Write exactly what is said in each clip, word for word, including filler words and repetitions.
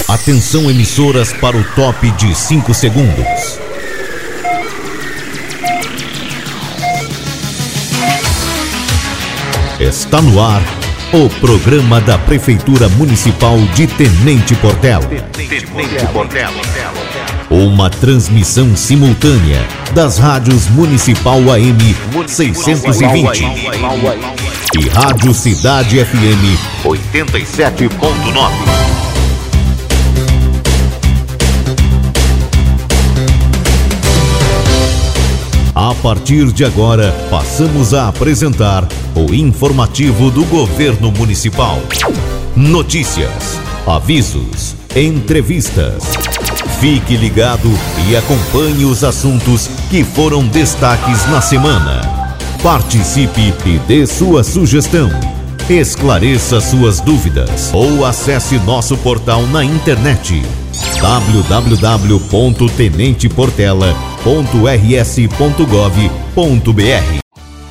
Atenção, emissoras, para o top de cinco segundos. Está no ar o programa da Prefeitura Municipal de Tenente Portela. Tenente Portela. Uma transmissão simultânea das rádios Municipal A M seiscentos e vinte e Rádio Cidade F M oitenta e sete ponto nove. A partir de agora, passamos a apresentar o informativo do Governo Municipal. Notícias, avisos, entrevistas. Fique ligado e acompanhe os assuntos que foram destaques na semana. Participe e dê sua sugestão. Esclareça suas dúvidas ou acesse nosso portal na internet w w w ponto tenente portela ponto r s ponto gov ponto b r.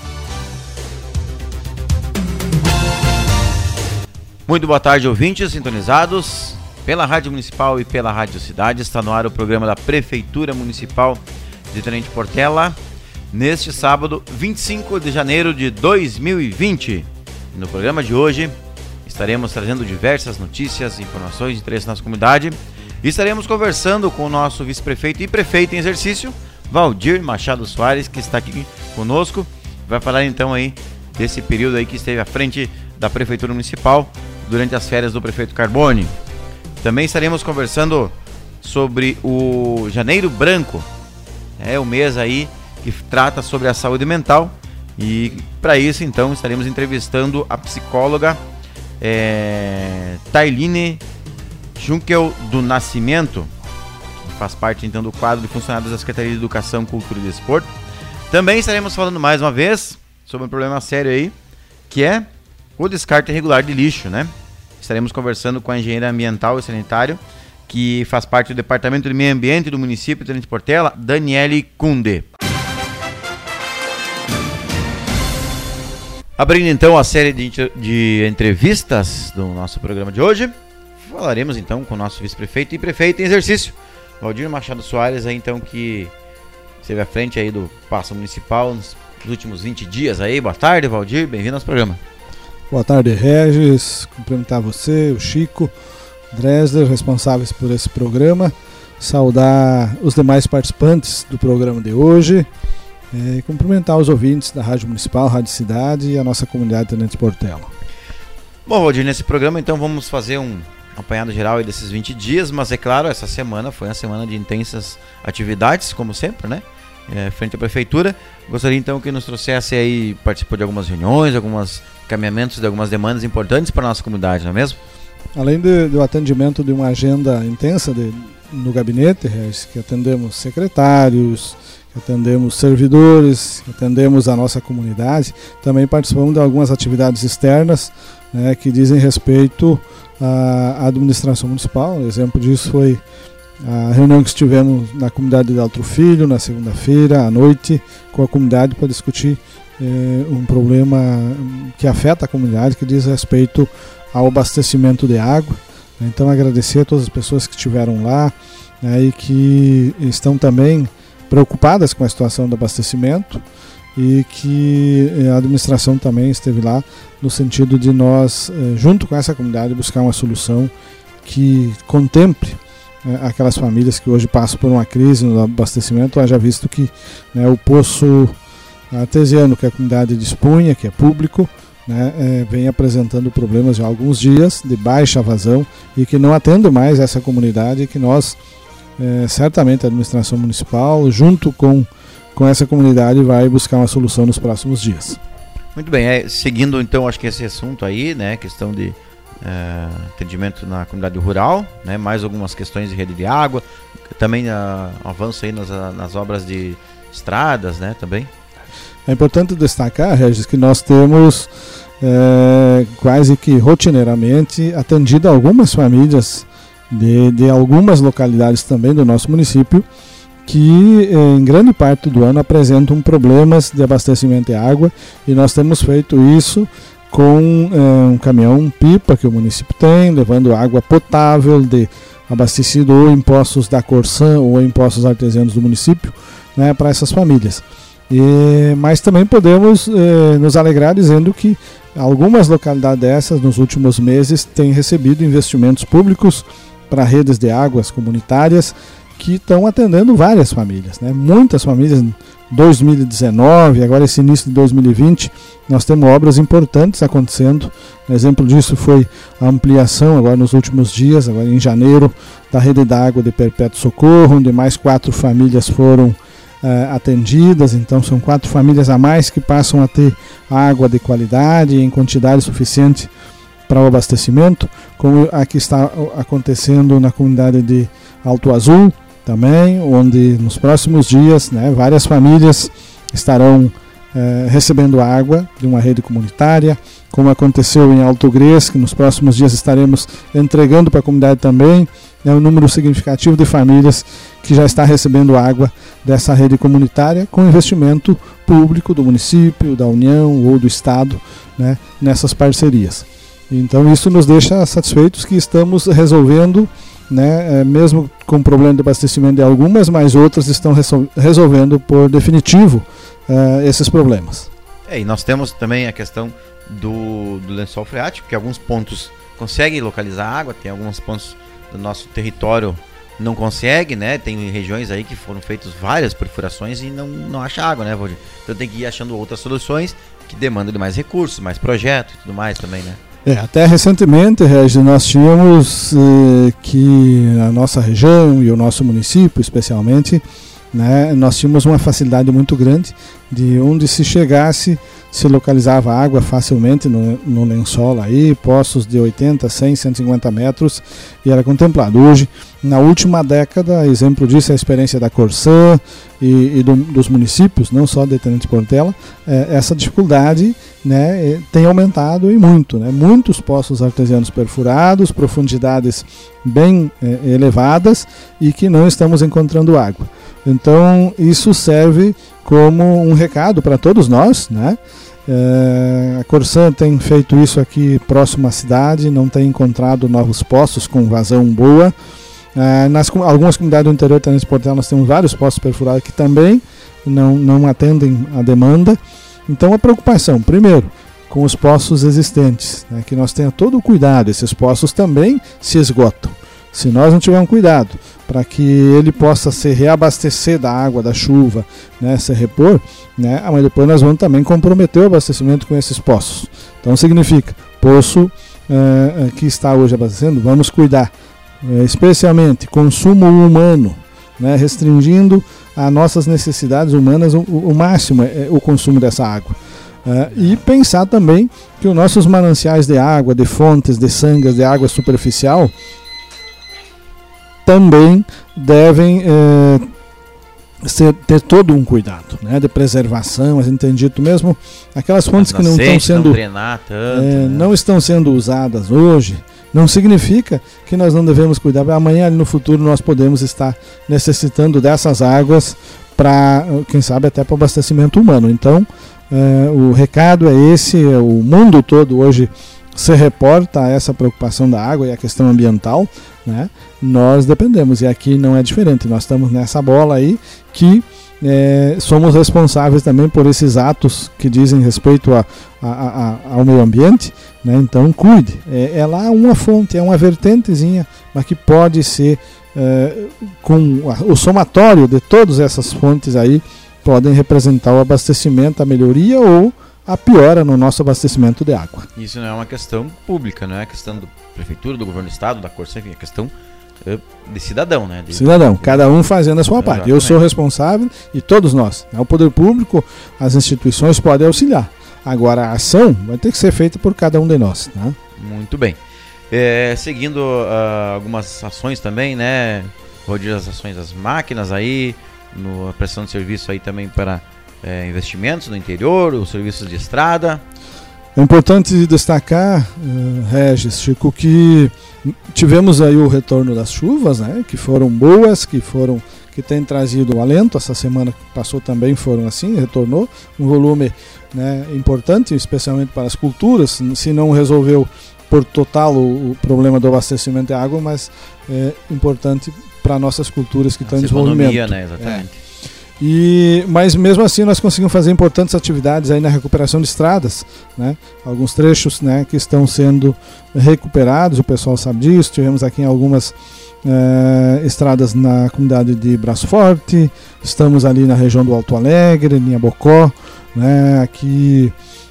Muito boa tarde, ouvintes sintonizados pela Rádio Municipal e pela Rádio Cidade. Está no ar o programa da Prefeitura Municipal de Tenente Portela, neste sábado, vinte e cinco de janeiro de dois mil e vinte. No programa de hoje, estaremos trazendo diversas notícias e informações de interesse na nossa comunidade. E estaremos conversando com o nosso vice-prefeito e prefeito em exercício, Valdir Machado Soares, que está aqui conosco. Vai falar então aí desse período aí que esteve à frente da Prefeitura Municipal durante as férias do prefeito Carbone. Também estaremos conversando sobre o Janeiro Branco, é o mês aí que trata sobre a saúde mental, e para isso então estaremos entrevistando a psicóloga é, Tailine Junkel do Nascimento, que faz parte então do quadro de funcionários da Secretaria de Educação, Cultura e Desporto. Também estaremos falando mais uma vez sobre um problema sério aí, que é o descarte irregular de lixo, né? Estaremos conversando com a engenheira ambiental e sanitário, que faz parte do Departamento de Meio Ambiente do município de Tenente Portela, Daniele Kunde. Abrindo então a série de, de entrevistas do nosso programa de hoje, falaremos então com o nosso vice-prefeito e prefeito em exercício, Valdir Machado Soares, aí, então, que esteve à frente aí do Paço Municipal nos últimos vinte dias aí. Boa tarde, Valdir, bem-vindo ao nosso programa. Boa tarde, Regis, cumprimentar você, o Chico, Dresler, responsáveis por esse programa, saudar os demais participantes do programa de hoje, é, cumprimentar os ouvintes da Rádio Municipal, Rádio Cidade e a nossa comunidade Tenente Portela. Bom, Valdir, nesse programa então vamos fazer um apanhado geral aí desses vinte dias, mas é claro, essa semana foi uma semana de intensas atividades, como sempre, né? É, frente à Prefeitura. Gostaria então que nos trouxesse aí, participou de algumas reuniões, alguns caminhamentos de algumas demandas importantes para a nossa comunidade, não é mesmo? Além de, do atendimento de uma agenda intensa de, no gabinete, que atendemos secretários, que atendemos servidores, que atendemos a nossa comunidade, também participamos de algumas atividades externas, né, que dizem respeito à administração municipal. O exemplo disso foi a reunião que estivemos na comunidade de Altro Filho, na segunda-feira à noite, com a comunidade para discutir eh, um problema que afeta a comunidade, que diz respeito ao abastecimento de água. Então, agradecer a todas as pessoas que estiveram lá, né, e que estão também preocupadas com a situação do abastecimento, e que a administração também esteve lá no sentido de nós, junto com essa comunidade, buscar uma solução que contemple aquelas famílias que hoje passam por uma crise no abastecimento, haja visto que, né, o poço artesiano que a comunidade dispunha, que é público, né, é, vem apresentando problemas há alguns dias de baixa vazão e que não atende mais essa comunidade, e que nós, é, certamente a administração municipal, junto com com essa comunidade, vai buscar uma solução nos próximos dias. Muito bem, é, seguindo então, acho que esse assunto aí, né, questão de é, atendimento na comunidade rural, né, mais algumas questões de rede de água, também a, avanço aí nas, nas obras de estradas, né, também. É importante destacar, Regis, que nós temos é, quase que rotineiramente atendido algumas famílias de, de algumas localidades também do nosso município, que em grande parte do ano apresentam problemas de abastecimento de água, e nós temos feito isso com é, um caminhão pipa que o município tem, levando água potável de abastecido ou em poços da Corsã ou em poços artesianos do município, né, para essas famílias. E, mas também podemos eh, nos alegrar dizendo que algumas localidades dessas nos últimos meses têm recebido investimentos públicos para redes de águas comunitárias que estão atendendo várias famílias, né? Muitas famílias. Em dois mil e dezenove, agora esse início de dois mil e vinte, nós temos obras importantes acontecendo. Um exemplo disso foi a ampliação agora nos últimos dias, agora em janeiro, da rede d'água de Perpétuo Socorro, onde mais quatro famílias foram Uh, atendidas. Então são quatro famílias a mais que passam a ter água de qualidade em quantidade suficiente para o abastecimento, como aqui está acontecendo na comunidade de Alto Azul também, onde nos próximos dias, né, várias famílias estarão uh, recebendo água de uma rede comunitária, como aconteceu em Alto Gres, que nos próximos dias estaremos entregando para a comunidade também. É um número significativo de famílias que já está recebendo água dessa rede comunitária com investimento público do município, da União ou do Estado, né, nessas parcerias. Então isso nos deixa satisfeitos que estamos resolvendo, né, mesmo com problema de abastecimento de algumas, mas outras estão resolvendo por definitivo uh, esses problemas. É, e nós temos também a questão do, do lençol freático, que alguns pontos conseguem localizar água, tem alguns pontos do nosso território não consegue, né? Tem regiões aí que foram feitas várias perfurações e não, não acha água, né, Valdir? Então tem que ir achando outras soluções que demandam de mais recursos, mais projetos e tudo mais também, né? É, até recentemente, Regis, nós tínhamos eh, que a nossa região e o nosso município, especialmente, né, nós tínhamos uma facilidade muito grande de onde se chegasse, se localizava água facilmente no, no lençol aí, poços de oitenta, cem, cento e cinquenta metros, e era contemplado. Hoje, na última década, exemplo disso é a experiência da Corsã e, e do, dos municípios, não só de Tenente Portela, é, essa dificuldade, né, tem aumentado e muito, né, muitos poços artesianos perfurados, profundidades bem é, elevadas e que não estamos encontrando água. Então isso serve como um recado para todos nós, né? É, a Corsã tem feito isso aqui próximo à cidade, não tem encontrado novos poços com vazão boa. É, nas algumas comunidades do interior de Tenente Portela nós temos vários poços perfurados que também não, não atendem a demanda. Então a preocupação, primeiro, com os poços existentes, né, que nós tenhamos todo o cuidado, esses poços também se esgotam. Se nós não tivermos cuidado para que ele possa se reabastecer da água, da chuva, né, se repor, né, mas depois nós vamos também comprometer o abastecimento com esses poços. Então significa, poço eh, que está hoje abastecendo, vamos cuidar, eh, especialmente consumo humano, né, restringindo as nossas necessidades humanas o, o máximo é o consumo dessa água. Uh, e pensar também que os nossos mananciais de água, de fontes, de sangas, de água superficial, também devem eh, ser, ter todo um cuidado, né, de preservação. A gente tem dito mesmo, aquelas fontes que não estão sendo, drenar tanto, eh, né? não estão sendo usadas hoje, não significa que nós não devemos cuidar. Amanhã, no futuro, nós podemos estar necessitando dessas águas para, quem sabe, até para o abastecimento humano. Então, eh, o recado é esse, o mundo todo hoje se reporta a essa preocupação da água e a questão ambiental, né? Nós dependemos, e aqui não é diferente, nós estamos nessa bola aí que é, somos responsáveis também por esses atos que dizem respeito a, a, a, ao meio ambiente, né? Então cuide, é, é lá uma fonte, é uma vertentezinha, mas que pode ser é, com o somatório de todas essas fontes aí, podem representar o abastecimento, a melhoria ou a piora no nosso abastecimento de água. Isso não é uma questão pública, não é questão da prefeitura, do governo do estado, da Corsã, enfim, é questão uh, de cidadão, né? De, cidadão, de, cada um fazendo a sua exatamente. parte. Eu sou responsável e todos nós, né? O poder público, as instituições podem auxiliar. Agora a ação vai ter que ser feita por cada um de nós, né? Muito bem. É, seguindo uh, algumas ações também, né? Rodrigo, as ações das máquinas aí, no, a prestação de serviço aí também para É, investimentos no interior, os serviços de estrada. É importante destacar, uh, Regis, Chico, que tivemos aí o retorno das chuvas, né, que foram boas, que foram que tem trazido alento. Essa semana que passou também foram assim, retornou um volume, né, importante, especialmente para as culturas. Se não resolveu por total o, o problema do abastecimento de água, mas é importante para nossas culturas que estão em desenvolvimento. Né? Exatamente. É. E, mas mesmo assim nós conseguimos fazer importantes atividades aí na recuperação de estradas, né? Alguns trechos, né, que estão sendo recuperados, o pessoal sabe disso. Tivemos aqui algumas eh, estradas na comunidade de Braço Forte, estamos ali na região do Alto Alegre, linha Bocó, né, aqui,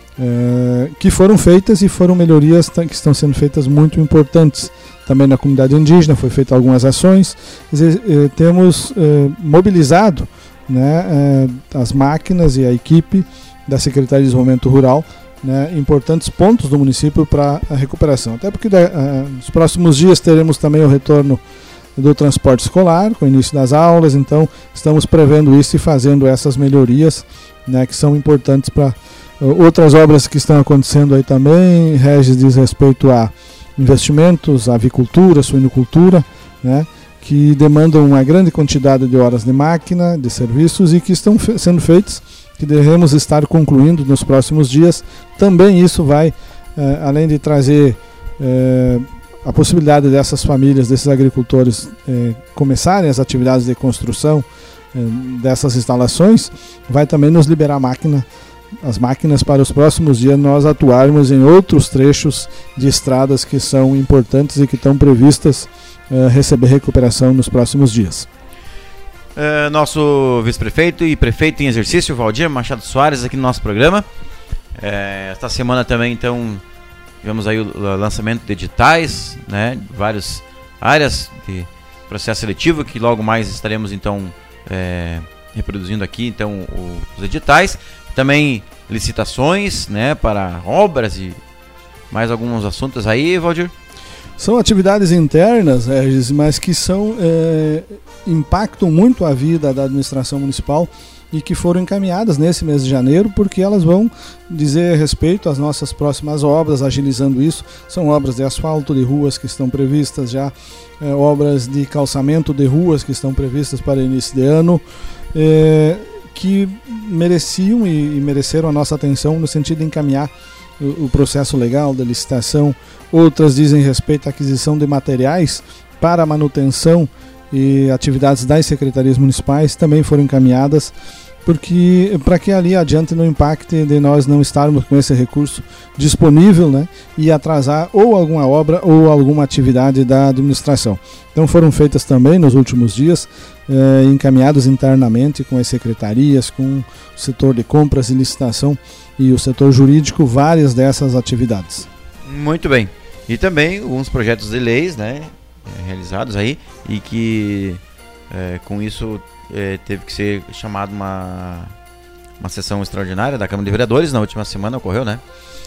eh, que foram feitas e foram melhorias que estão sendo feitas muito importantes. Também na comunidade indígena foi feita algumas ações. Quer dizer, eh, temos eh, mobilizado, né, eh, as máquinas e a equipe da Secretaria de Desenvolvimento Rural, né, importantes pontos do município para a recuperação. Até porque da, uh, nos próximos dias teremos também o retorno do transporte escolar, com o início das aulas, então estamos prevendo isso e fazendo essas melhorias, né, que são importantes para uh, outras obras que estão acontecendo aí também. Regis diz respeito a investimentos, avicultura, suinocultura, né, que demandam uma grande quantidade de horas de máquina, de serviços e que estão fe- sendo feitos, que devemos estar concluindo nos próximos dias. Também isso vai, eh, além de trazer eh, a possibilidade dessas famílias, desses agricultores eh, começarem as atividades de construção eh, dessas instalações, vai também nos liberar máquina, as máquinas para os próximos dias nós atuarmos em outros trechos de estradas que são importantes e que estão previstas Uh, receber recuperação nos próximos dias. Uh, nosso vice-prefeito e prefeito em exercício, Valdir Machado Soares, aqui no nosso programa. Uh, esta semana também, então, tivemos aí o lançamento de editais, né, várias áreas de processo seletivo, que logo mais estaremos, então, uh, reproduzindo aqui, então, o, os editais. Também licitações, né, para obras e mais alguns assuntos aí, Valdir. São atividades internas, Regis, mas que são, é, impactam muito a vida da administração municipal e que foram encaminhadas nesse mês de janeiro, porque elas vão dizer respeito às nossas próximas obras, agilizando isso. São obras de asfalto de ruas que estão previstas já, é, obras de calçamento de ruas que estão previstas para início de ano, é, que mereciam e, e mereceram a nossa atenção no sentido de encaminhar o processo legal da licitação. Outras dizem respeito à aquisição de materiais para a manutenção e atividades das secretarias municipais, também foram encaminhadas, porque para que ali adiante não impacte de nós não estarmos com esse recurso disponível, né, e atrasar ou alguma obra ou alguma atividade da administração. Então foram feitas também nos últimos dias, eh, encaminhados internamente com as secretarias, com o setor de compras e licitação e o setor jurídico, várias dessas atividades. Muito bem. E também alguns projetos de leis, né, realizados aí, e que é, com isso é, teve que ser chamada uma, uma sessão extraordinária da Câmara de Vereadores. Na última semana ocorreu, né?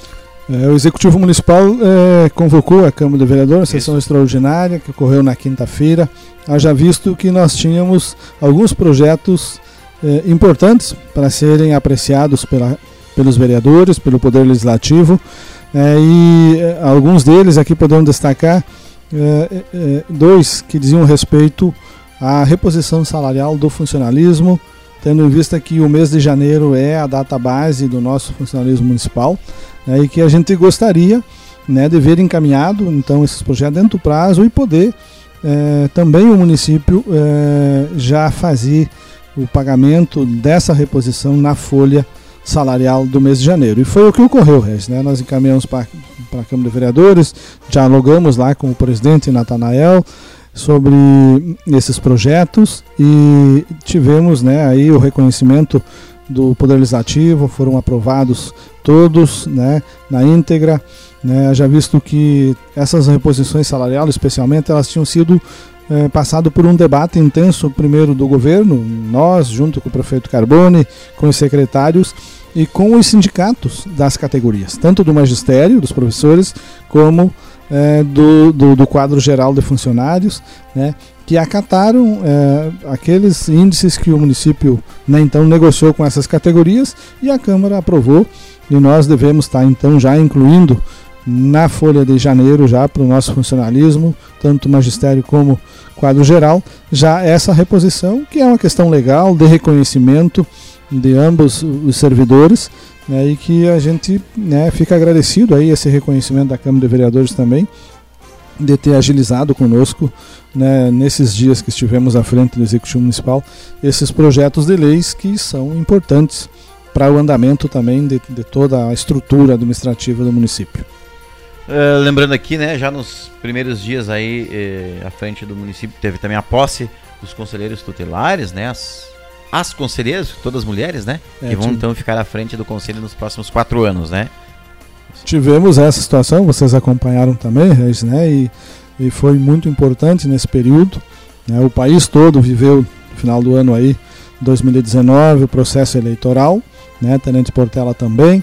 É, o Executivo Municipal é, convocou a Câmara de Vereadores, sessão isso. extraordinária, que ocorreu na quinta-feira. Haja visto que nós tínhamos alguns projetos é, importantes para serem apreciados pela pelos vereadores, pelo Poder Legislativo, é, e é, alguns deles aqui podemos destacar, é, é, dois que diziam respeito à reposição salarial do funcionalismo, tendo em vista que o mês de janeiro é a data base do nosso funcionalismo municipal, né, e que a gente gostaria, né, de ver encaminhado então esses projetos dentro do prazo e poder é, também o município é, já fazer o pagamento dessa reposição na folha salarial do mês de janeiro. E foi o que ocorreu, Regis, né? Nós encaminhamos para a Câmara de Vereadores, dialogamos lá com o presidente Natanael sobre esses projetos e tivemos, né, aí o reconhecimento do Poder Legislativo, foram aprovados todos, né, na íntegra, né, já visto que essas reposições salariais, especialmente, elas tinham sido É, passado por um debate intenso, primeiro do governo, nós, junto com o prefeito Carbone, com os secretários e com os sindicatos das categorias, tanto do magistério, dos professores, como é, do, do, do quadro geral de funcionários, né, que acataram é, aqueles índices que o município, né, então negociou com essas categorias e a Câmara aprovou, e nós devemos estar então já incluindo na folha de janeiro já para o nosso funcionalismo, tanto o magistério como quadro geral, já essa reposição, que é uma questão legal de reconhecimento de ambos os servidores, né, e que a gente, né, fica agradecido aí esse reconhecimento da Câmara de Vereadores também, de ter agilizado conosco, né, nesses dias que estivemos à frente do Executivo Municipal, esses projetos de leis que são importantes para o andamento também de, de toda a estrutura administrativa do município. Uh, lembrando aqui, né, já nos primeiros dias aí eh, à frente do município teve também a posse dos conselheiros tutelares, né, as, as conselheiras, todas mulheres, né, é, que vão tive... então ficar à frente do conselho nos próximos quatro anos, né. Tivemos essa situação, vocês acompanharam também, Regis, né, e, e foi muito importante nesse período, né, o país todo viveu no final do ano aí, dois mil e dezenove, o processo eleitoral, né, Tenente Portela também,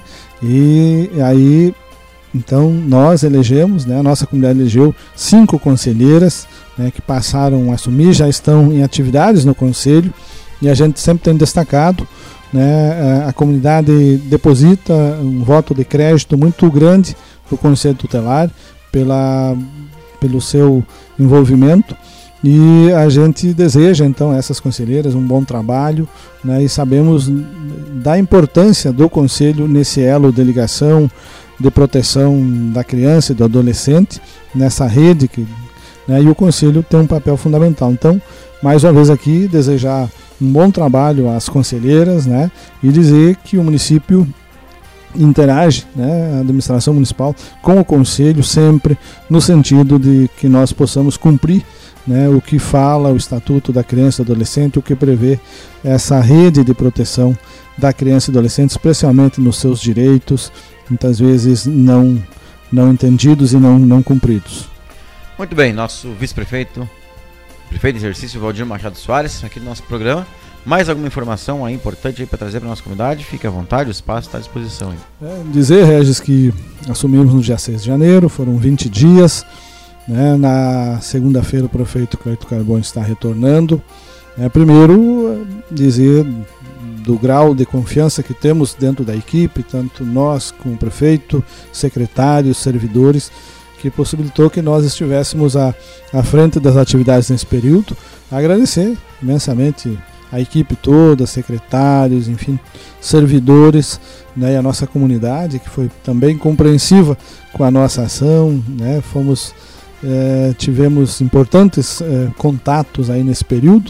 e aí então nós elegemos, né, a nossa comunidade elegeu cinco conselheiras, né, que passaram a assumir, já estão em atividades no conselho, e a gente sempre tem destacado, né, a comunidade deposita um voto de crédito muito grande para o Conselho Tutelar, pela, pelo seu envolvimento, e a gente deseja então a essas conselheiras um bom trabalho, né, e sabemos da importância do Conselho nesse elo de ligação, de proteção da criança e do adolescente, nessa rede, que, né, e o Conselho tem um papel fundamental. Então, mais uma vez aqui, desejar um bom trabalho às conselheiras, né, e dizer que o município interage, né, a administração municipal com o Conselho sempre no sentido de que nós possamos cumprir, né, o que fala o Estatuto da Criança e do Adolescente, o que prevê essa rede de proteção da criança e do adolescente, especialmente nos seus direitos, muitas vezes não, não entendidos e não, não cumpridos. Muito bem, nosso vice-prefeito, prefeito de exercício Valdir Machado Soares, aqui no nosso programa. Mais alguma informação aí importante para trazer para a nossa comunidade? Fique à vontade, o espaço está à disposição. É, dizer, Regis, que assumimos no dia seis de janeiro, foram vinte dias, né, na segunda-feira o prefeito Cleito Carbone está retornando. É, primeiro, dizer do grau de confiança que temos dentro da equipe, tanto nós como o prefeito, secretários, servidores, que possibilitou que nós estivéssemos à, à frente das atividades nesse período. Agradecer imensamente a equipe toda, secretários, enfim, servidores, né, e a nossa comunidade, que foi também compreensiva com a nossa ação, né, fomos, é, tivemos importantes é, contatos aí nesse período,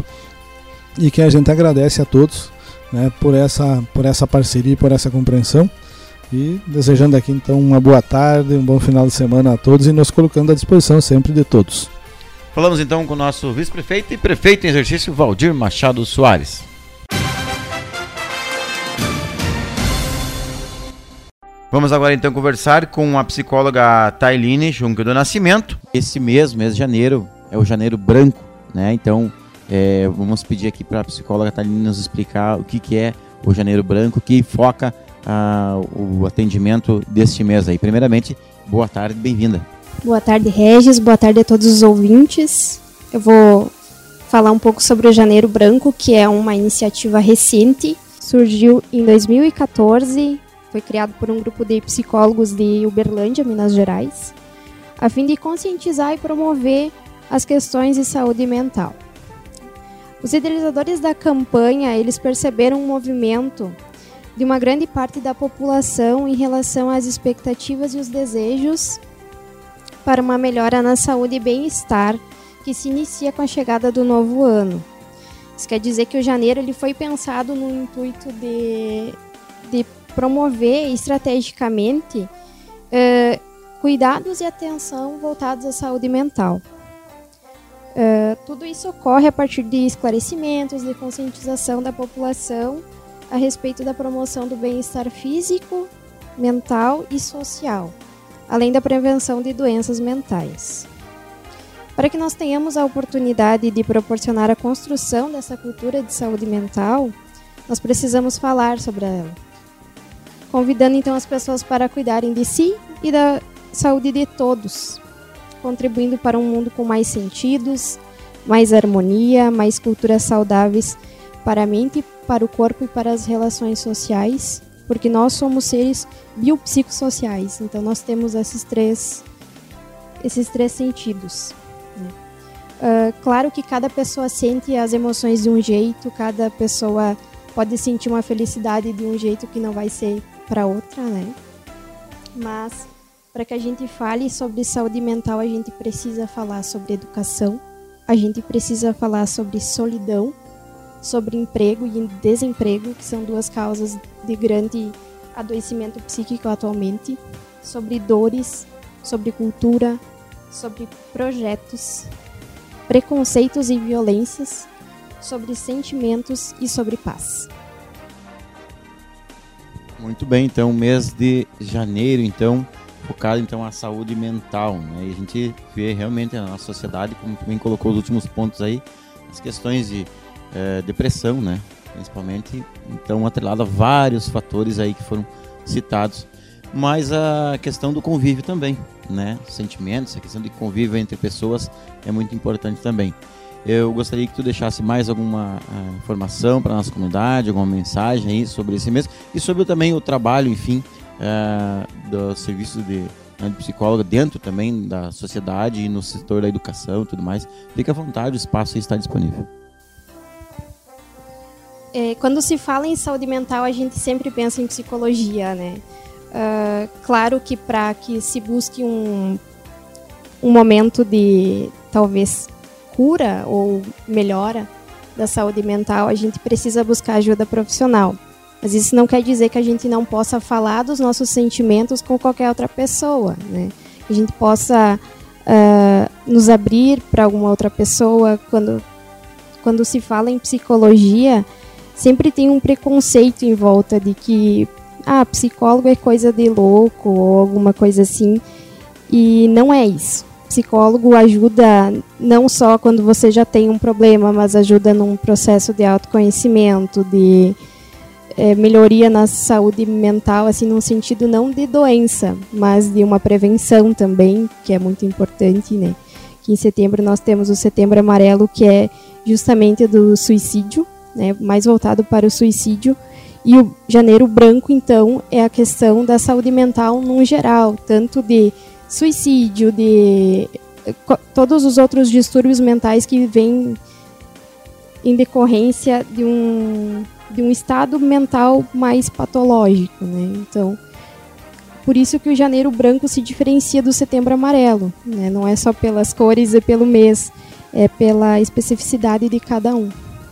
e que a gente agradece a todos, né, por essa, por essa parceria e por essa compreensão, e desejando aqui então uma boa tarde, um bom final de semana a todos, e nos colocando à disposição sempre de todos. Falamos então com o nosso vice-prefeito e prefeito em exercício, Valdir Machado Soares. Vamos agora então conversar com a psicóloga Tailine Junque do Nascimento. Esse mês, mês de janeiro, é o janeiro branco, né? Então é, vamos pedir aqui para a psicóloga Tailine nos explicar o que, que é o janeiro branco, que foca ah, o atendimento deste mês aí. Primeiramente, boa tarde, bem-vinda. Boa tarde, Regis. Boa tarde a todos os ouvintes. Eu vou falar um pouco sobre o Janeiro Branco, que é uma iniciativa recente. Surgiu em dois mil e quatorze, foi criado por um grupo de psicólogos de Uberlândia, Minas Gerais, a fim de conscientizar e promover as questões de saúde mental. Os idealizadores da campanha, eles perceberam um movimento de uma grande parte da população em relação às expectativas e os desejos para uma melhora na saúde e bem-estar que se inicia com a chegada do novo ano. Isso quer dizer que o janeiro ele foi pensado no intuito de, de promover estrategicamente uh, cuidados e atenção voltados à saúde mental. Uh, tudo isso ocorre a partir de esclarecimentos, de conscientização da população a respeito da promoção do bem-estar físico, mental e social, além da prevenção de doenças mentais. Para que nós tenhamos a oportunidade de proporcionar a construção dessa cultura de saúde mental, nós precisamos falar sobre ela, convidando então as pessoas para cuidarem de si e da saúde de todos, contribuindo para um mundo com mais sentidos, mais harmonia, mais culturas saudáveis para a mente, para o corpo e para as relações sociais, porque nós somos seres biopsicossociais, então nós temos esses três, esses três sentidos. Uh, claro que cada pessoa sente as emoções de um jeito, cada pessoa pode sentir uma felicidade de um jeito que não vai ser para outra, né? Mas para que a gente fale sobre saúde mental, a gente precisa falar sobre educação, a gente precisa falar sobre solidão, sobre emprego e desemprego, que são duas causas de grande adoecimento psíquico atualmente, sobre dores, sobre cultura, sobre projetos, preconceitos e violências, sobre sentimentos e sobre paz. Muito bem, então mês de janeiro, então focado então a saúde mental, né? E a gente vê realmente na nossa sociedade, como também colocou os últimos pontos aí, as questões de é, depressão, né? Principalmente, então atrelado a vários fatores aí que foram citados, mas a questão do convívio também, né? Sentimentos, a questão de convívio entre pessoas é muito importante também. Eu gostaria que tu deixasse mais alguma uh, informação para a nossa comunidade, alguma mensagem aí sobre esse mês e sobre também o trabalho, enfim, uh, do serviço de, né, de psicóloga dentro também da sociedade e no setor da educação e tudo mais. Fique à vontade, o espaço aí está disponível. É, quando se fala em saúde mental, a gente sempre pensa em psicologia, né? Uh, claro que para que se busque um, um momento de, talvez, cura ou melhora da saúde mental, a gente precisa buscar ajuda profissional. Mas isso não quer dizer que a gente não possa falar dos nossos sentimentos com qualquer outra pessoa, né? Que a gente possa uh, nos abrir para alguma outra pessoa. Quando, quando se fala em psicologia, sempre tem um preconceito em volta de que ah, psicólogo é coisa de louco ou alguma coisa assim. E não é isso. Psicólogo ajuda não só quando você já tem um problema, mas ajuda num processo de autoconhecimento, de é, melhoria na saúde mental, assim, num sentido não de doença, mas de uma prevenção também, que é muito importante, né? Que em setembro nós temos o Setembro Amarelo, que é justamente do suicídio, né? Mais voltado para o suicídio. E o Janeiro Branco, então, é a questão da saúde mental num geral, tanto de suicídio, de todos os outros distúrbios mentais que vêm em decorrência de um, de um estado mental mais patológico, né? Então, por isso que o Janeiro Branco se diferencia do Setembro Amarelo, né? Não é só pelas cores e pelo mês, é pela especificidade de cada um.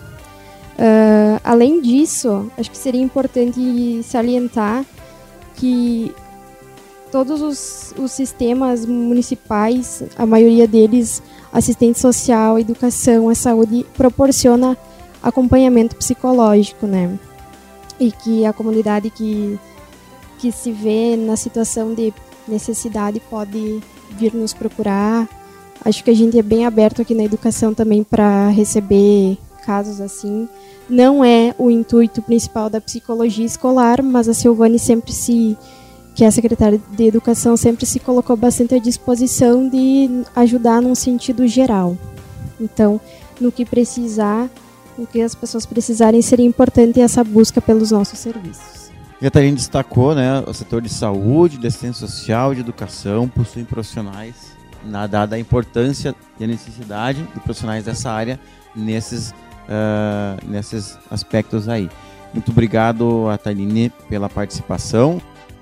Uh, além disso, acho que seria importante salientar que todos os, os sistemas municipais, a maioria deles, assistente social, educação, a saúde, proporciona acompanhamento psicológico, né? E que a comunidade que, que se vê na situação de necessidade pode vir nos procurar. Acho que a gente é bem aberto aqui na educação também para receber casos assim. Não é o intuito principal da psicologia escolar, mas a Silvane sempre se... que é a secretária de Educação, sempre se colocou bastante à disposição de ajudar num sentido geral. Então, no que precisar, no que as pessoas precisarem, seria importante essa busca pelos nossos serviços. A Catarina destacou, né, o setor de saúde, de assistência social e de educação possuem profissionais, na dada a importância e a necessidade de profissionais dessa área nesses, uh, nesses aspectos aí. Muito obrigado, Ataline, pela participação.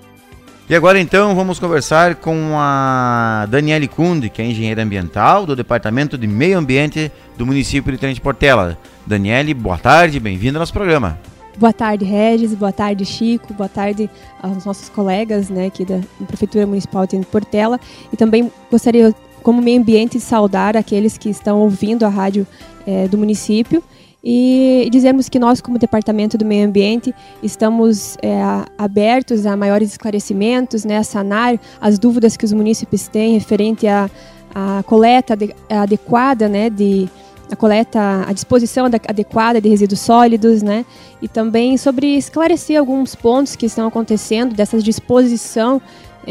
E agora então vamos conversar com a Daniele Kunde, que é engenheira ambiental do Departamento de Meio Ambiente do município de Tenente Portela. Daniele, boa tarde, bem-vinda ao nosso programa. Boa tarde, Regis, boa tarde, Chico, boa tarde aos nossos colegas, né, aqui da Prefeitura Municipal de Tenente Portela. E também gostaria, como meio ambiente, de saudar aqueles que estão ouvindo a rádio é, do município. E dizemos que nós, como Departamento do Meio Ambiente, estamos é, abertos a maiores esclarecimentos, né, a sanar as dúvidas que os munícipes têm referente à, à coleta de, adequada, né, de, a coleta, a disposição adequada de resíduos sólidos, né, e também sobre esclarecer alguns pontos que estão acontecendo dessa disposição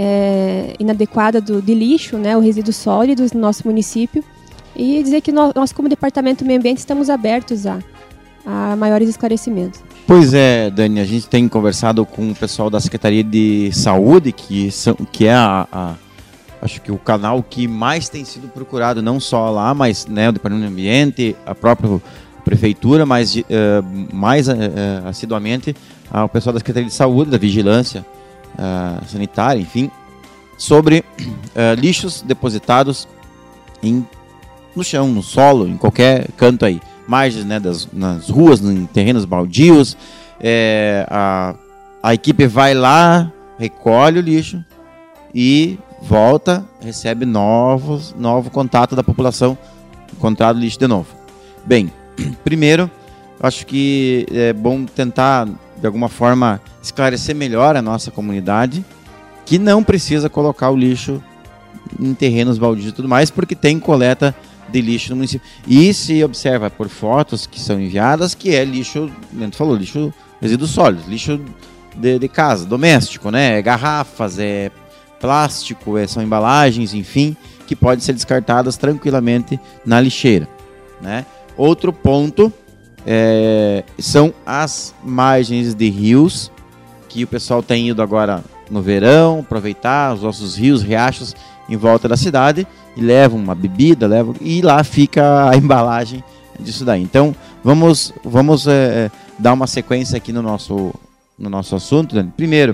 é, inadequada do, de lixo, né, os resíduos sólidos no nosso município. E dizer que nós, nós como Departamento do Meio Ambiente, estamos abertos a, a maiores esclarecimentos. Pois é, Dani, a gente tem conversado com o pessoal da Secretaria de Saúde, que, são, que é a, a, acho que o canal que mais tem sido procurado, não só lá, mas, né, o Departamento do Meio Ambiente, a própria prefeitura, mas uh, mais uh, assiduamente ao pessoal da Secretaria de Saúde, da Vigilância uh, Sanitária, enfim, sobre uh, lixos depositados em, no chão, no solo, em qualquer canto aí. Margens, né, das, nas ruas, em terrenos baldios. É, a, a equipe vai lá, recolhe o lixo e volta, recebe novos, novo contato da população, encontrado lixo de novo. Bem, primeiro, acho que é bom tentar, de alguma forma, esclarecer melhor a nossa comunidade, que não precisa colocar o lixo em terrenos baldios e tudo mais, porque tem coleta de lixo no município. E se observa por fotos que são enviadas que é lixo, como tu falou, lixo, resíduos sólidos, lixo de, de casa, doméstico, né? É garrafas, é plástico, é, são embalagens, enfim, que podem ser descartadas tranquilamente na lixeira, né? Outro ponto é, são as margens de rios, que o pessoal tem ido agora no verão, aproveitar os nossos rios, riachos em volta da cidade, e levam uma bebida, levam, e lá fica a embalagem disso daí. Então, vamos, vamos é, dar uma sequência aqui no nosso, no nosso assunto, Dani. Primeiro,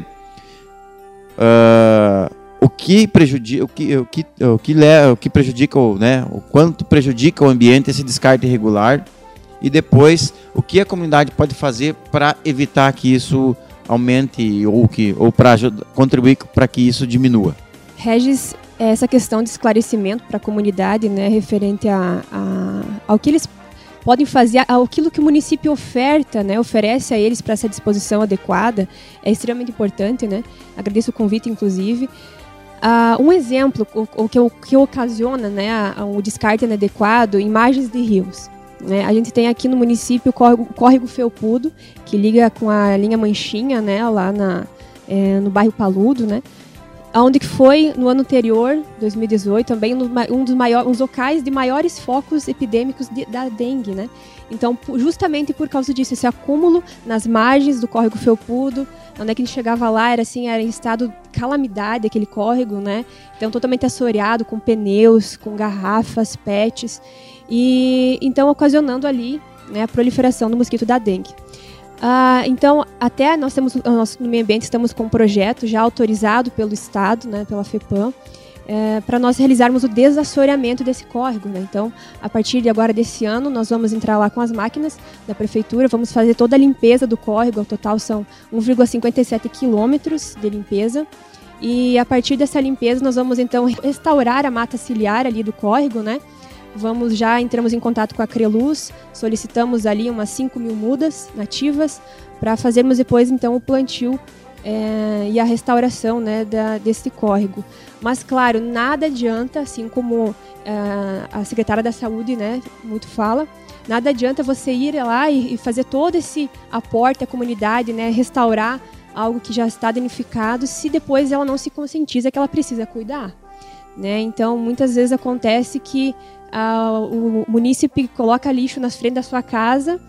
uh, o que prejudica, o que, o que, o que, le, o que prejudica, né, o quanto prejudica o ambiente esse descarte irregular, e depois, o que a comunidade pode fazer para evitar que isso aumente, ou, que, ou para contribuir para que isso diminua. Regis, essa questão de esclarecimento para a comunidade, né, referente a, a, ao que eles podem fazer, aquilo que o município oferta, né, oferece a eles para essa disposição adequada, é extremamente importante, né? Agradeço o convite, inclusive. Uh, um exemplo, o, o, que, o que ocasiona, né, a, a, o descarte inadequado em margens de rios. Né? A gente tem aqui no município o córrego, o córrego Felpudo, que liga com a linha Manchinha, né, lá na, é, no bairro Paludo, né? Onde foi, no ano anterior, dois mil e dezoito, também um dos maiores, um dos locais de maiores focos epidêmicos de, da dengue, né? Então, justamente por causa disso, esse acúmulo nas margens do córrego Felpudo, onde é que a gente chegava lá, era assim, era em estado de calamidade aquele córrego, né? Então, totalmente assoreado, com pneus, com garrafas, pets, e então ocasionando ali, né, a proliferação do mosquito da dengue. Ah, então, até nós temos, nós, no meio ambiente, estamos com um projeto já autorizado pelo Estado, né, pela FEPAM, é, para nós realizarmos o desassoreamento desse córrego, né? Então, a partir de agora desse ano, nós vamos entrar lá com as máquinas da Prefeitura, vamos fazer toda a limpeza do córrego, ao total são um vírgula cinquenta e sete quilômetros de limpeza, e a partir dessa limpeza nós vamos então restaurar a mata ciliar ali do córrego, né? Vamos já, entramos em contato com a Creluz, solicitamos ali umas cinco mil mudas nativas para fazermos depois então o plantio é, e a restauração, né, da, desse córrego. Mas claro, nada adianta, assim como é, a secretária da Saúde, né, muito fala, nada adianta você ir lá e, e fazer todo esse aporte à comunidade, né, restaurar algo que já está danificado, se depois ela não se conscientiza que ela precisa cuidar. Né? Então, muitas vezes acontece que Uh, o munícipe coloca lixo na frente da sua casa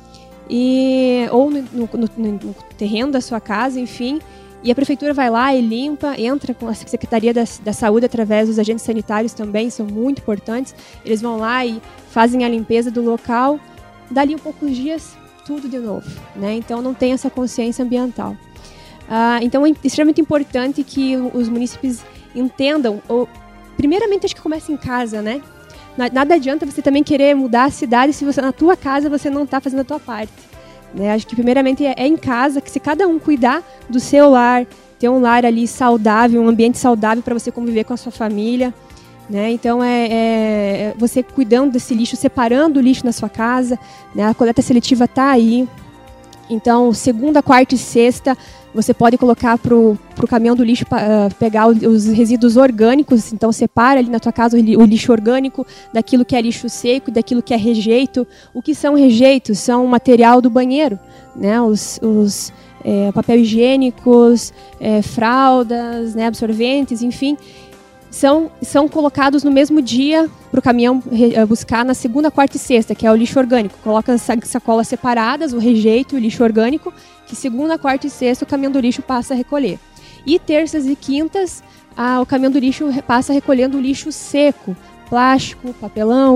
e, ou no, no, no, no terreno da sua casa, enfim, e a prefeitura vai lá e limpa, entra com a Secretaria da, da Saúde através dos agentes sanitários também, são muito importantes, eles vão lá e fazem a limpeza do local, dali um poucos dias, tudo de novo, né? Então não tem essa consciência ambiental. Uh, então é extremamente importante que os munícipes entendam, ou, primeiramente acho que começa em casa, né? Nada adianta você também querer mudar a cidade se você, na tua casa você não está fazendo a tua parte. Né? Acho que primeiramente é, é em casa, que se cada um cuidar do seu lar, ter um lar ali saudável, um ambiente saudável para você conviver com a sua família. Né? Então é, é você cuidando desse lixo, separando o lixo na sua casa, né? A coleta seletiva está aí. Então, segunda, quarta e sexta, você pode colocar para o caminhão do lixo uh, pegar os resíduos orgânicos. Então, separa ali na tua casa o lixo orgânico daquilo que é lixo seco, daquilo que é rejeito. O que são rejeitos? São material do banheiro, né? Os, os é, papel higiênicos, é, fraldas, né? Absorventes, enfim. São, são colocados no mesmo dia para o caminhão re, buscar na segunda, quarta e sexta, que é o lixo orgânico. Coloca as sacolas separadas, o rejeito e o lixo orgânico, que segunda, quarta e sexta o caminhão do lixo passa a recolher. E terças e quintas, a, o caminhão do lixo passa recolhendo o lixo seco, plástico, papelão,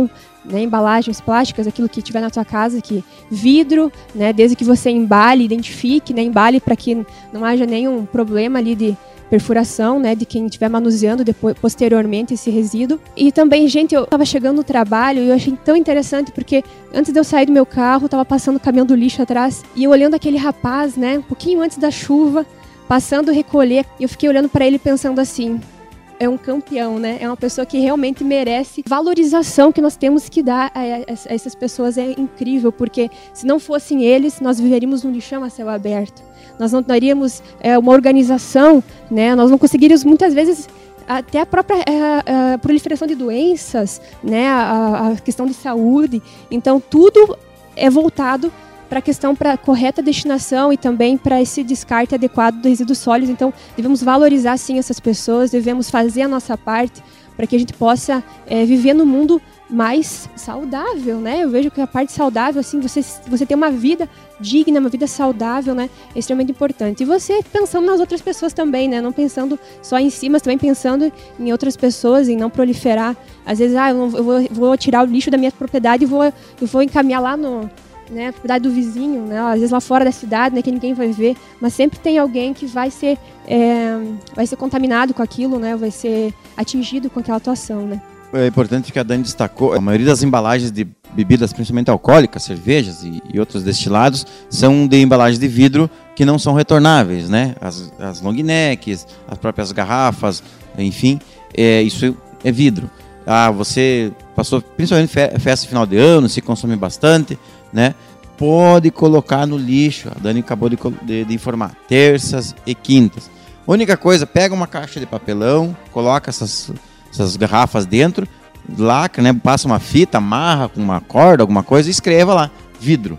né, embalagens plásticas, aquilo que tiver na tua casa, que vidro, né, desde que você embale, identifique, né, embale para que não haja nenhum problema ali de perfuração, né, de quem estiver manuseando depois, posteriormente esse resíduo. E também, gente, eu estava chegando no trabalho e eu achei tão interessante porque antes de eu sair do meu carro, estava passando o caminhão do lixo atrás e eu olhando aquele rapaz, né, um pouquinho antes da chuva, passando recolher, e eu fiquei olhando para ele pensando assim, é um campeão, né? É uma pessoa que realmente merece valorização que nós temos que dar a, a, a essas pessoas. É incrível, porque se não fossem eles, nós viveríamos num lixão a céu aberto. Nós não teríamos é, uma organização, né? Nós não conseguiríamos, muitas vezes, até a própria a, a proliferação de doenças, né? A, a questão de saúde. Então, tudo é voltado para a questão para correta destinação e também para esse descarte adequado dos resíduos sólidos. Então, devemos valorizar, sim, essas pessoas, devemos fazer a nossa parte para que a gente possa é, viver num mundo mais saudável, né? Eu vejo que a parte saudável, assim, você, você ter uma vida digna, uma vida saudável, né? É extremamente importante. E você pensando nas outras pessoas também, né? Não pensando só em si, mas também pensando em outras pessoas, em não proliferar. Às vezes, ah, eu, não, eu vou, vou tirar o lixo da minha propriedade e vou, eu vou encaminhar lá no... né, a propriedade do vizinho, né, às vezes lá fora da cidade, né, que ninguém vai ver, mas sempre tem alguém que vai ser, é, vai ser contaminado com aquilo, né, vai ser atingido com aquela atuação, né. É importante que a Dani destacou, a maioria das embalagens de bebidas, principalmente alcoólicas, cervejas e, e outros destilados, são de embalagens de vidro que não são retornáveis, né, as, as long necks, as próprias garrafas, enfim, é, isso é vidro. Ah, você passou, principalmente festa final de ano, se consome bastante, né? Pode colocar no lixo. A Dani acabou de, de, de informar. Terças e quintas. Única coisa, pega uma caixa de papelão, coloca essas, essas garrafas dentro, lacra, né? Passa uma fita, amarra com uma corda, alguma coisa e escreva lá, vidro.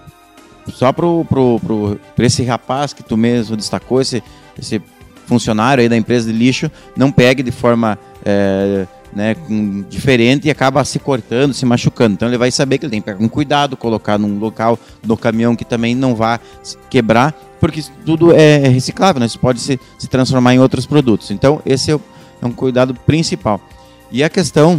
Só pro, pro, pro, pro esse rapaz que tu mesmo destacou, esse, esse funcionário aí da empresa de lixo, não pegue de forma... É, né, diferente e acaba se cortando, se machucando. Então ele vai saber que ele tem que pegar com cuidado, colocar num local do caminhão que também não vá quebrar, porque tudo é reciclável, né? Isso pode se, se transformar em outros produtos. Então esse é, o, é um cuidado principal. E a questão,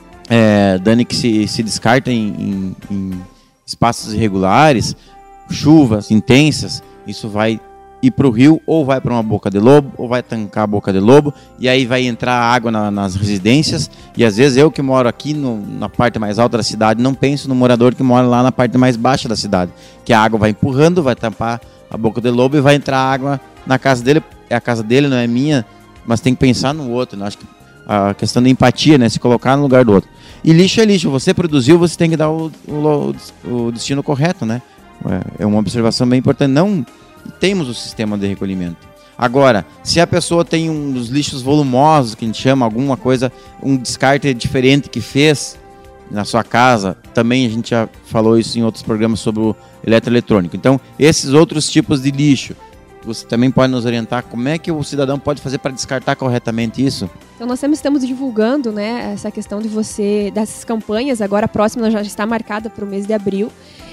é, Dani, que se, se descarta em, em, em espaços irregulares, chuvas intensas, isso vai ir para o rio, ou vai para uma boca de lobo, ou vai tancar a boca de lobo, e aí vai entrar água na, nas residências, e às vezes eu que moro aqui no, na parte mais alta da cidade, não penso no morador que mora lá na parte mais baixa da cidade, que a água vai empurrando, vai tampar a boca de lobo e vai entrar água na casa dele, é a casa dele, não é minha, mas tem que pensar no outro, né? Acho que a questão da empatia, né? Se colocar no lugar do outro. E lixo é lixo, você produziu, você tem que dar o, o, o destino correto, né? É uma observação bem importante, não... Temos o sistema de recolhimento. Agora, se a pessoa tem um dos lixos volumosos, que a gente chama, alguma coisa, um descarte diferente que fez na sua casa, também a gente já falou isso em outros programas sobre o eletroeletrônico. Então, esses outros tipos de lixo, você também pode nos orientar como é que o cidadão pode fazer para descartar corretamente isso? Então, nós sempre estamos divulgando, né, essa questão de você, dessas campanhas, agora a próxima já está marcada para o mês de abril.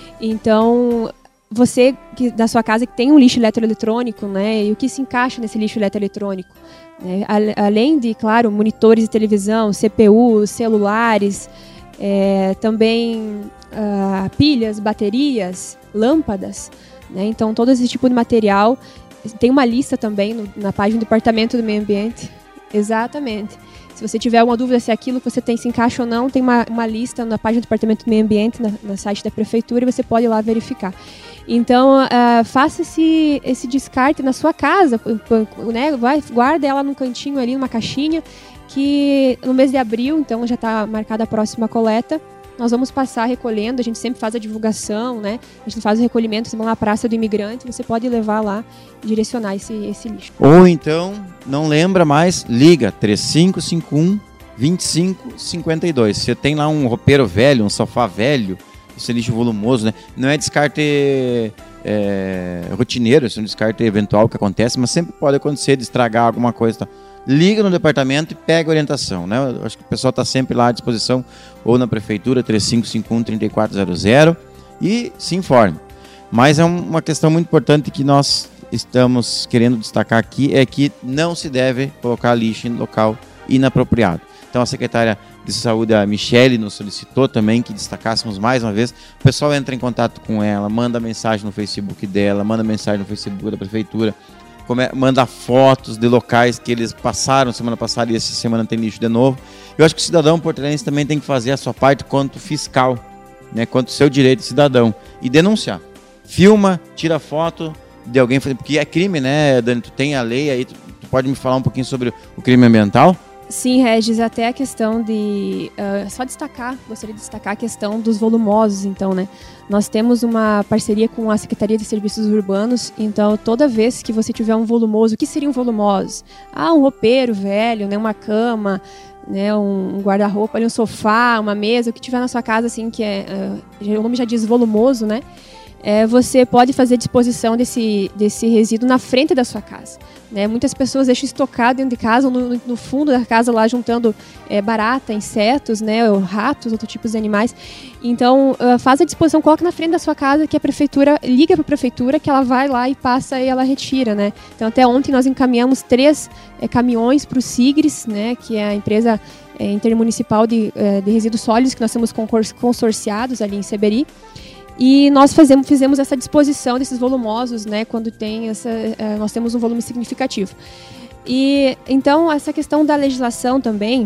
Então... Você que, da sua casa que tem um lixo eletroeletrônico, né, e o que se encaixa nesse lixo eletroeletrônico, né, além de, claro, monitores de televisão, C P U, celulares, é, também uh, pilhas, baterias, lâmpadas, né, então todo esse tipo de material, tem uma lista também no, na página do Departamento do Meio Ambiente, exatamente. Se você tiver alguma dúvida se aquilo que você tem se encaixa ou não, tem uma, uma lista na página do Departamento do Meio Ambiente, na, no site da Prefeitura, e você pode ir lá verificar. Então, uh, faça esse, esse descarte na sua casa, né? Vai, guarda ela num cantinho ali, numa caixinha, que no mês de abril, então já está marcada a próxima coleta, nós vamos passar recolhendo, a gente sempre faz a divulgação, né? A gente faz o recolhimento, você vai na Praça do Imigrante, você pode levar lá e direcionar esse, esse lixo. Ou então, não lembra mais, liga três cinco cinco um, dois cinco cinco dois. Você tem lá um roupeiro velho, um sofá velho, esse lixo volumoso, né? Não é descarte é, rotineiro, esse é um descarte eventual que acontece, mas sempre pode acontecer de estragar alguma coisa, tá? Liga no departamento e pega a orientação, né? Eu acho que o pessoal está sempre lá à disposição, ou na prefeitura, três cinco cinco um, três quatro zero zero, e se informe. Mas é uma questão muito importante que nós estamos querendo destacar aqui, é que não se deve colocar lixo em local inapropriado. Então a secretária de Saúde, a Michele, nos solicitou também que destacássemos mais uma vez. O pessoal entra em contato com ela, manda mensagem no Facebook dela, manda mensagem no Facebook da Prefeitura, come, manda fotos de locais que eles passaram semana passada e essa semana tem lixo de novo. Eu acho que o cidadão portelense também tem que fazer a sua parte quanto fiscal, né, quanto seu direito de cidadão, e denunciar. Filma, tira foto de alguém, porque é crime, né, Dani? Tu tem a lei aí, tu, tu pode me falar um pouquinho sobre o crime ambiental? Sim, Regis, até a questão de... Uh, só destacar, gostaria de destacar a questão dos volumosos, então, né? Nós temos uma parceria com a Secretaria de Serviços Urbanos, então toda vez que você tiver um volumoso, o que seria um volumoso? Ah, um roupeiro velho, né, uma cama, né, um guarda-roupa, um sofá, uma mesa, o que tiver na sua casa, assim, que é... Uh, o nome já diz volumoso, né? É, você pode fazer disposição desse, desse resíduo na frente da sua casa. Né? Muitas pessoas deixam estocado dentro de casa, ou no, no fundo da casa, lá juntando é, barata, insetos, né, ou ratos, outros tipos de animais. Então, uh, faz a disposição, coloca na frente da sua casa, que a prefeitura liga para a prefeitura, que ela vai lá e passa e ela retira. Né? Então, até ontem nós encaminhamos três é, caminhões para o Sigres, né, que é a empresa é, intermunicipal de, é, de resíduos sólidos, que nós temos consorciados ali em Seberi. E nós fazemos, fizemos essa disposição desses volumosos, né, quando tem essa, uh, nós temos um volume significativo. E então essa questão da legislação também,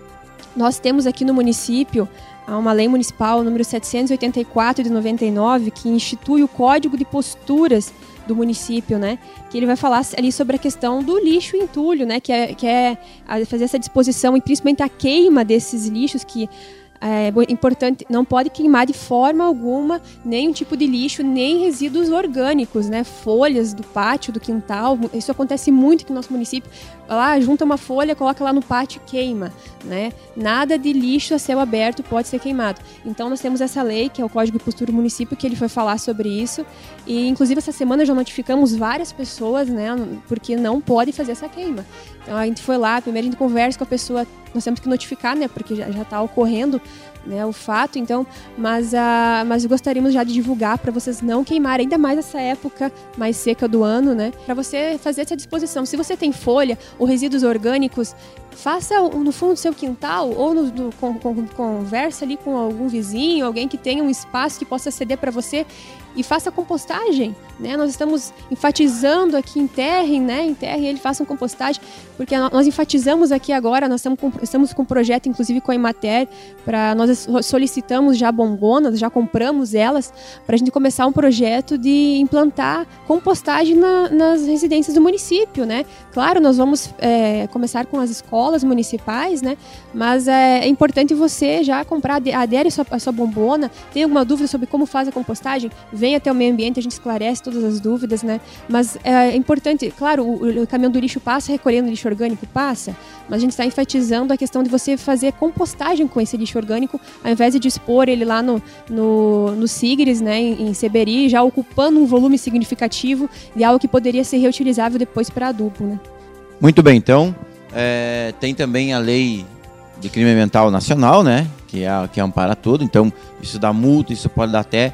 nós temos aqui no município uma lei municipal número setecentos e oitenta e quatro de noventa e nove que institui o Código de Posturas do município, né, que ele vai falar ali sobre a questão do lixo e entulho, né, que é, que é fazer essa disposição e principalmente a queima desses lixos que é importante, não pode queimar de forma alguma nenhum tipo de lixo, nem resíduos orgânicos, né? Folhas do pátio, do quintal. Isso acontece muito aqui no nosso município. Lá, junta uma folha, coloca lá no pátio e queima, né? Nada de lixo a céu aberto pode ser queimado. Então, nós temos essa lei, que é o Código de Postura do Município, que ele foi falar sobre isso. E, inclusive, essa semana já notificamos várias pessoas, né? Porque não pode fazer essa queima. Então, a gente foi lá, primeiro a gente conversa com a pessoa, nós temos que notificar, né? Porque já está ocorrendo, né, o fato, então, mas, uh, mas gostaríamos já de divulgar para vocês não queimarem, ainda mais essa época mais seca do ano, né, para você fazer essa disposição. Se você tem folha ou resíduos orgânicos, faça no fundo do seu quintal ou no, no, com, com, conversa ali com algum vizinho, alguém que tenha um espaço que possa ceder para você e faça compostagem, né? Nós estamos enfatizando aqui, enterrem, né? Enterrem ele, façam compostagem, porque nós enfatizamos aqui agora, nós estamos com, estamos com um projeto, inclusive com a Emater, para nós solicitamos já bombonas, já compramos elas, para a gente começar um projeto de implantar compostagem na, nas residências do município, né? Claro, nós vamos é, começar com as escolas municipais, né? Mas é, é importante você já comprar, adere a sua, a sua bombona. Tem alguma dúvida sobre como faz a compostagem? Vem até o meio ambiente, a gente esclarece todas as dúvidas, né? Mas é importante, claro, o, o caminhão do lixo passa recolhendo lixo orgânico, passa, mas a gente está enfatizando a questão de você fazer compostagem com esse lixo orgânico, ao invés de dispor ele lá no, no, no Sigres, né, em, em Seberi, já ocupando um volume significativo de algo que poderia ser reutilizável depois para adubo, né? Muito bem, então, é, tem também a lei de crime ambiental nacional, né, que, é, que ampara tudo, então isso dá multa, isso pode dar até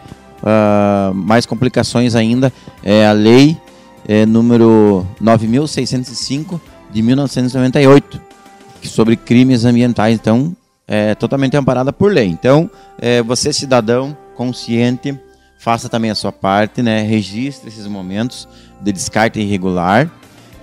uh, mais complicações ainda, é a lei é, número nove mil seiscentos e cinco de mil novecentos e noventa e oito, sobre crimes ambientais, então é totalmente amparada por lei. Então, é, você cidadão consciente, faça também a sua parte, né? Registre esses momentos de descarte irregular,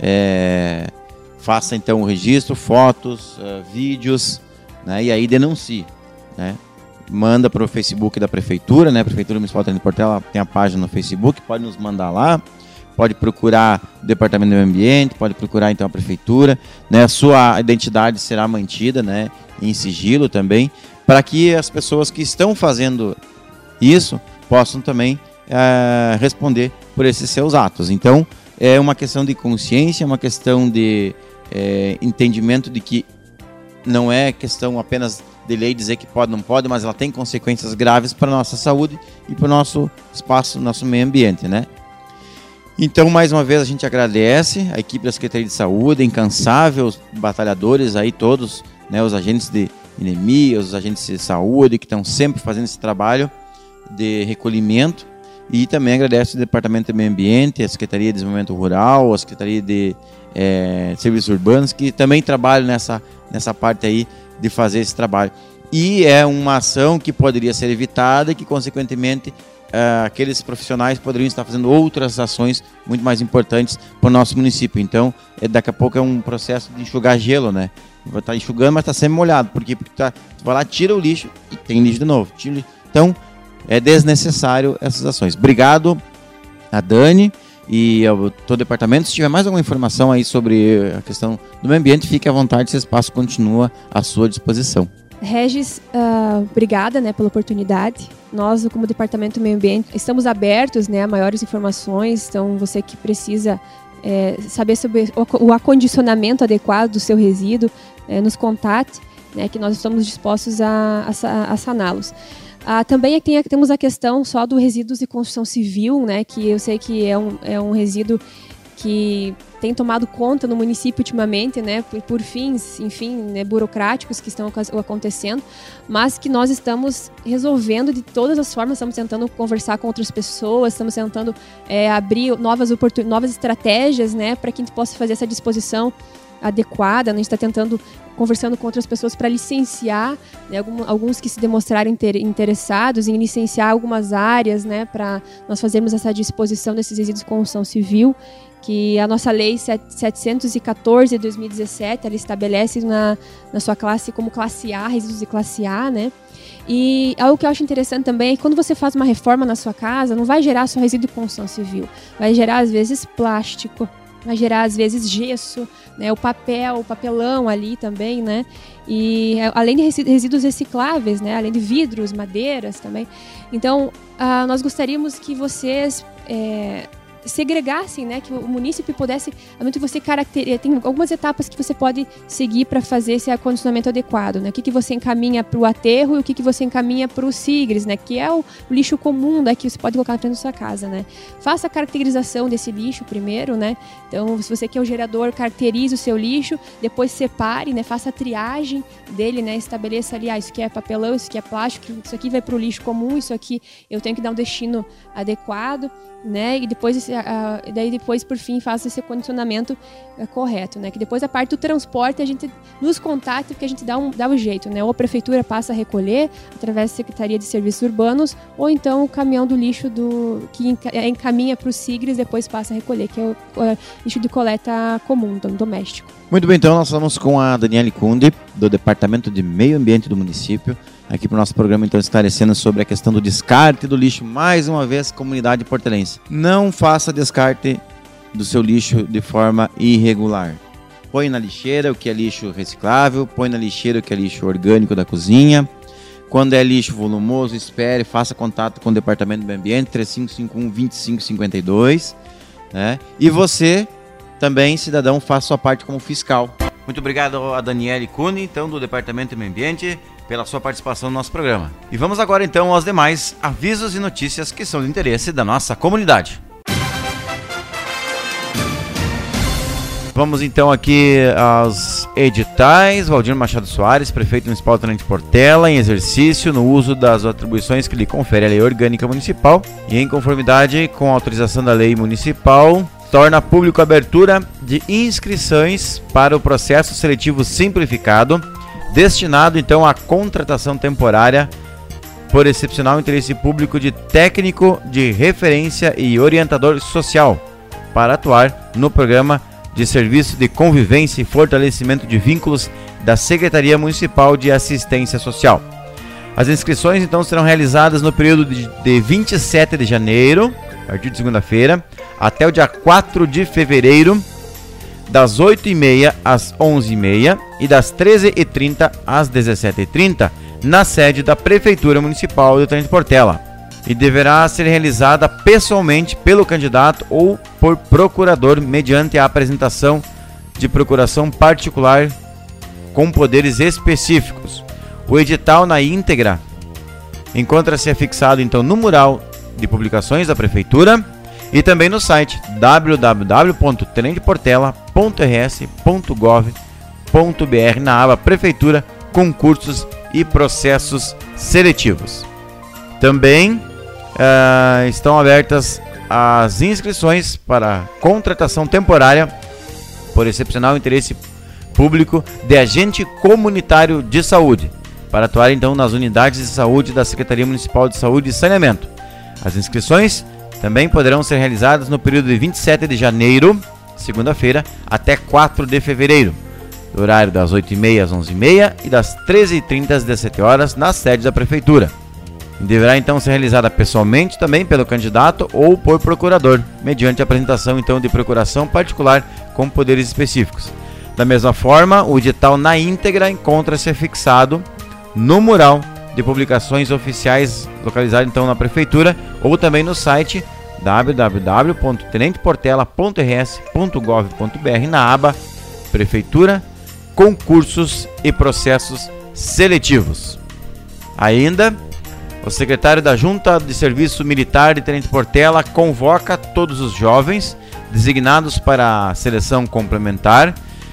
é, faça então o registro, fotos, uh, vídeos, né? E aí denuncie, né? Manda para o Facebook da Prefeitura, né? Prefeitura Municipal de Portela tem a página no Facebook, pode nos mandar lá, pode procurar o Departamento do Meio Ambiente, pode procurar então a Prefeitura, né? A sua identidade será mantida, né? Em sigilo também, para que as pessoas que estão fazendo isso possam também é, responder por esses seus atos. Então, é uma questão de consciência, uma questão de é, entendimento de que não é questão apenas de lei dizer que pode ou não pode, mas ela tem consequências graves para a nossa saúde e para o nosso espaço, nosso meio ambiente, né? Então, mais uma vez, a gente agradece a equipe da Secretaria de Saúde, incansável, os batalhadores aí todos, né, os agentes de INEMI, os agentes de saúde que estão sempre fazendo esse trabalho de recolhimento, e também agradece o Departamento de Meio Ambiente, a Secretaria de Desenvolvimento Rural, a Secretaria de é, Serviços Urbanos, que também trabalham nessa, nessa parte aí de fazer esse trabalho. E é uma ação que poderia ser evitada e que, consequentemente, uh, aqueles profissionais poderiam estar fazendo outras ações muito mais importantes para o nosso município. Então, é, daqui a pouco é um processo de enxugar gelo, né? Vai estar enxugando, mas está sempre molhado. Por quê? Porque tá, tu vai lá, tira o lixo e tem lixo de novo. Tira, então, é desnecessário essas ações. Obrigado a Dani e ao todo o departamento. Se tiver mais alguma informação aí sobre a questão do meio ambiente, fique à vontade, esse espaço continua à sua disposição. Regis, uh, obrigada, né, pela oportunidade. Nós, como Departamento do Meio Ambiente, estamos abertos, né, a maiores informações. Então, você que precisa é, saber sobre o, o acondicionamento adequado do seu resíduo, é, nos contate, né, que nós estamos dispostos a, a, a saná-los. Ah, também aqui tem, temos a questão só do resíduos de construção civil, né, que eu sei que é um, é um resíduo que tem tomado conta no município ultimamente, né, por, por fins, enfim, né, burocráticos que estão acontecendo, mas que nós estamos resolvendo de todas as formas, estamos tentando conversar com outras pessoas, estamos tentando é, abrir novas, novas estratégias, né, para que a gente possa fazer essa disposição adequada. A gente está tentando, conversando com outras pessoas para licenciar, né, algum, alguns que se demonstraram inter, interessados em licenciar algumas áreas, né, para nós fazermos essa disposição desses resíduos de construção civil, que a nossa lei setecentos e quatorze de dois mil e dezessete, ela estabelece na, na sua classe como classe A, resíduos de classe A, né? E algo que eu acho interessante também é que quando você faz uma reforma na sua casa, não vai gerar só resíduo de construção civil, vai gerar às vezes plástico, vai gerar às vezes gesso, né, o papel, o papelão ali também, né, e além de resíduos recicláveis, né, além de vidros, madeiras também. Então, uh, nós gostaríamos que vocês é, segregassem, né, que o município pudesse, realmente você caracterizar, tem algumas etapas que você pode seguir para fazer esse acondicionamento adequado, né, o que, que você encaminha para o aterro e o que, que você encaminha para o SIGRES, né, que é o lixo comum, né, que você pode colocar dentro da sua casa, né. Faça a caracterização desse lixo primeiro, né, então se você quer o gerador, caracterize o seu lixo, depois separe, né, faça a triagem dele, né, estabeleça ali, ah, isso aqui é papelão, isso aqui é plástico, isso aqui vai para o lixo comum, isso aqui eu tenho que dar um destino adequado, né, e depois, a, a, daí depois por fim faça esse condicionamento é, correto, né, que depois a parte do transporte a gente nos contate, porque a gente dá um, dá um jeito, né, ou a prefeitura passa a recolher através da Secretaria de Serviços Urbanos, ou então o caminhão do lixo do, que encaminha para o SIGRES depois passa a recolher, que é o, o lixo de coleta comum, doméstico. Muito bem, então nós estamos com a Daniele Kunde, do Departamento de Meio Ambiente do município, aqui para o nosso programa, então, esclarecendo sobre a questão do descarte do lixo. Mais uma vez, comunidade portelense, não faça descarte do seu lixo de forma irregular. Põe na lixeira o que é lixo reciclável, põe na lixeira o que é lixo orgânico da cozinha. Quando é lixo volumoso, espere, faça contato com o Departamento do Meio Ambiente, três cinco cinco um, dois cinco cinco dois. Né? E você, também, cidadão, faça sua parte como fiscal. Muito obrigado a Daniele Kunde, então, do Departamento do Meio Ambiente, pela sua participação no nosso programa. E vamos agora, então, aos demais avisos e notícias que são de interesse da nossa comunidade. Vamos, então, aqui aos editais. Valdir Machado Soares, prefeito municipal de Tenente Portela, em exercício no uso das atribuições que lhe confere a Lei Orgânica Municipal e em conformidade com a autorização da Lei Municipal, torna público a abertura de inscrições para o processo seletivo simplificado, destinado então à contratação temporária por excepcional interesse público de técnico de referência e orientador social para atuar no programa de serviço de convivência e fortalecimento de vínculos da Secretaria Municipal de Assistência Social. As inscrições então serão realizadas no período de, de vinte e sete de janeiro, a partir de segunda-feira, até o dia quatro de fevereiro, das oito e meia às onze e meia e das treze e trinta às dezessete e trinta, na sede da Prefeitura Municipal de Tenente Portela, e deverá ser realizada pessoalmente pelo candidato ou por procurador, mediante a apresentação de procuração particular com poderes específicos. O edital na íntegra encontra-se afixado então no mural de publicações da Prefeitura e também no site w w w ponto tenente portela ponto r s ponto gov ponto b r na aba Prefeitura, Concursos e Processos Seletivos. Também uh, estão abertas as inscrições para contratação temporária por excepcional interesse público de agente comunitário de saúde, para atuar então nas unidades de saúde da Secretaria Municipal de Saúde e Saneamento. As inscrições também poderão ser realizadas no período de vinte e sete de janeiro, segunda-feira, até quatro de fevereiro, do horário das oito e meia às onze e meia e das treze e trinta às dezessete horas na sede da Prefeitura. Deverá então ser realizada pessoalmente também pelo candidato ou por procurador, mediante a apresentação então de procuração particular com poderes específicos. Da mesma forma, o edital na íntegra encontra-se fixado no mural de publicações oficiais localizado então na Prefeitura ou também no site w w w ponto tenente portela ponto r s ponto gov ponto b r na aba Prefeitura, Concursos e Processos Seletivos. Ainda, o secretário da Junta de Serviço Militar de Tenente Portela convoca todos os jovens designados para a seleção complementar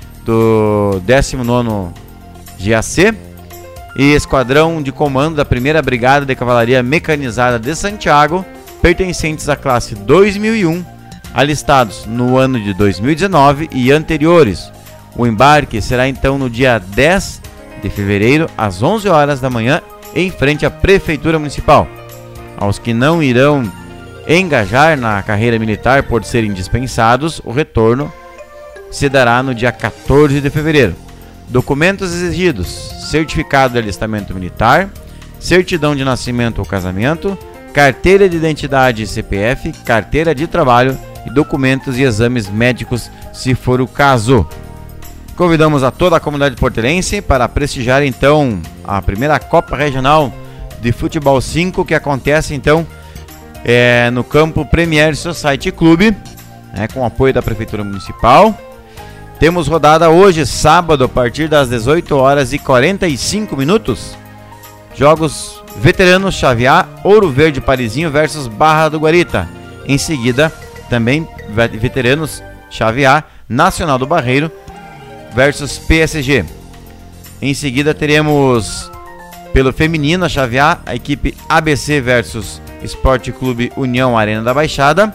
do décimo nono G A C e Esquadrão de Comando da primeira Brigada de Cavalaria Mecanizada de Santiago, pertencentes à classe dois mil e um, alistados no ano de dois mil e dezenove e anteriores. O embarque será então no dia dez de fevereiro, às onze horas da manhã, em frente à Prefeitura Municipal. Aos que não irão engajar na carreira militar por serem dispensados, o retorno se dará no dia quatorze de fevereiro. Documentos exigidos: certificado de alistamento militar, certidão de nascimento ou casamento, carteira de identidade e C P F, carteira de trabalho e documentos e exames médicos, se for o caso. Convidamos a toda a comunidade portelense para prestigiar então a primeira Copa Regional de Futebol cinco, que acontece então é, no campo Premier Society Clube, né, com apoio da Prefeitura Municipal. Temos rodada hoje, sábado, a partir das dezoito horas e quarenta e cinco minutos. Jogos Veteranos Xaviá, Ouro Verde Parizinho versus Barra do Guarita. Em seguida, também Veteranos Xaviá, Nacional do Barreiro versus P S G. Em seguida teremos pelo feminino a Xaviá, a equipe A B C versus Esporte Clube União Arena da Baixada.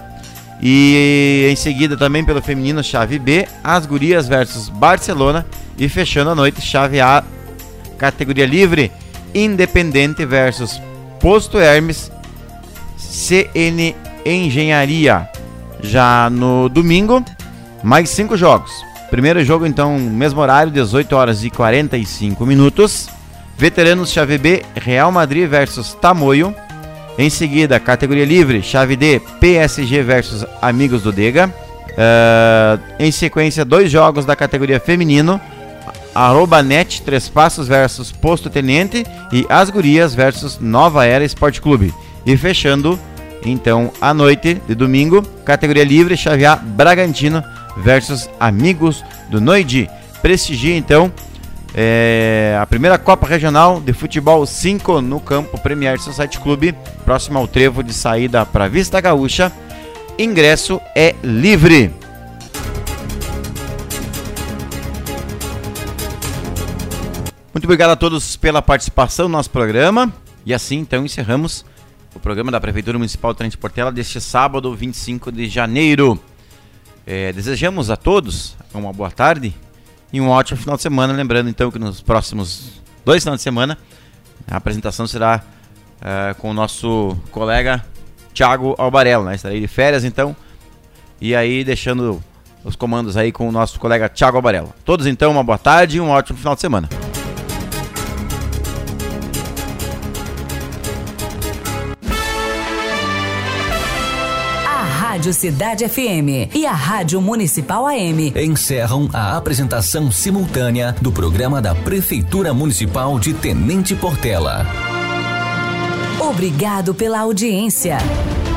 E em seguida também pelo feminino chave B, as Gurias versus Barcelona. E fechando a noite, chave A, categoria livre, Independente versus Posto Hermes, C N Engenharia. Já no domingo, mais cinco jogos. Primeiro jogo então, mesmo horário, dezoito horas e quarenta e cinco minutos. Veteranos chave B, Real Madrid versus Tamoio. Em seguida, categoria livre, chave D, P S G versus Amigos do Dega. Uh, em sequência, dois jogos da categoria feminino, Arroba Net, Três Passos versus Posto Tenente e As Gurias versus Nova Era Esporte Clube. E fechando, então, a noite de domingo, categoria livre, chave A, Bragantino versus Amigos do Noidi. Prestigia, então, É, a primeira Copa Regional de Futebol cinco no campo Premier Society Clube, próximo ao trevo de saída para Vista Gaúcha. Ingresso é livre. Muito obrigado a todos pela participação no nosso programa. E assim então encerramos o programa da Prefeitura Municipal de Tenente Portela deste sábado, vinte e cinco de janeiro. É, desejamos a todos uma boa tarde e um ótimo final de semana. Lembrando então que nos próximos dois finais de semana a apresentação será uh, com o nosso colega Thiago Albarello, né? Estarei de férias então, e aí deixando os comandos aí com o nosso colega Thiago Albarello. Todos então, uma boa tarde e um ótimo final de semana. Rádio Cidade F M e a Rádio Municipal A M encerram a apresentação simultânea do programa da Prefeitura Municipal de Tenente Portela. Obrigado pela audiência.